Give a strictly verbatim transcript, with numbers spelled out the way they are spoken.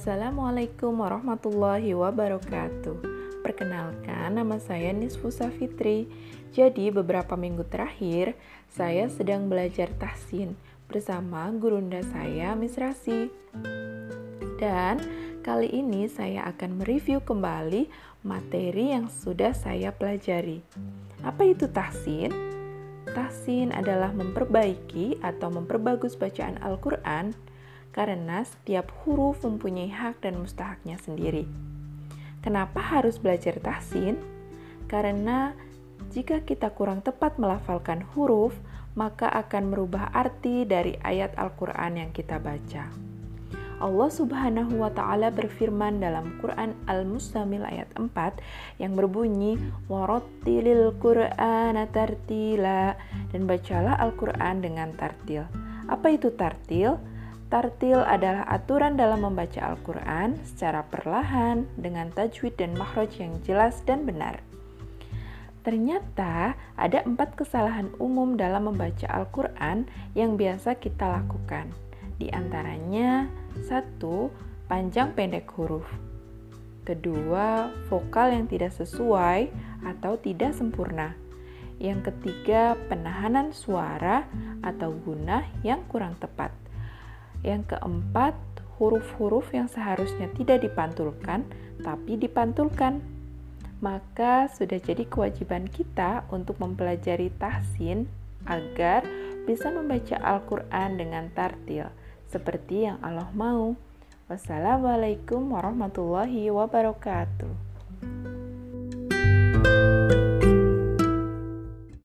Assalamualaikum warahmatullahi wabarakatuh. Perkenalkan, nama saya Nisfusa Fitri. Jadi beberapa minggu terakhir saya sedang belajar tahsin bersama gurunda saya Miss Rasi. Dan kali ini saya akan mereview kembali materi yang sudah saya pelajari. Apa itu tahsin? Tahsin adalah memperbaiki atau memperbagus bacaan Al-Quran karena setiap huruf mempunyai hak dan mustahaknya sendiri. Kenapa harus belajar tahsin? Karena jika kita kurang tepat melafalkan huruf, maka akan merubah arti dari ayat Al-Quran yang kita baca. Allah Subhanahu wa Ta'ala berfirman dalam Quran Al-Muzammil ayat empat yang berbunyi warattilil Qur'ana tartila, dan bacalah Al-Quran dengan tartil. Apa itu tartil? Tartil adalah aturan dalam membaca Al-Quran secara perlahan dengan tajwid dan makhraj yang jelas dan benar. Ternyata ada empat kesalahan umum dalam membaca Al-Quran yang biasa kita lakukan. Di antaranya, satu, panjang pendek huruf. Kedua, vokal yang tidak sesuai atau tidak sempurna. Yang ketiga, penahanan suara atau gunah yang kurang tepat. Yang keempat, huruf-huruf yang seharusnya tidak dipantulkan, tapi dipantulkan. Maka sudah jadi kewajiban kita untuk mempelajari tahsin agar bisa membaca Al-Quran dengan tartil, seperti yang Allah mau. Wassalamualaikum warahmatullahi wabarakatuh.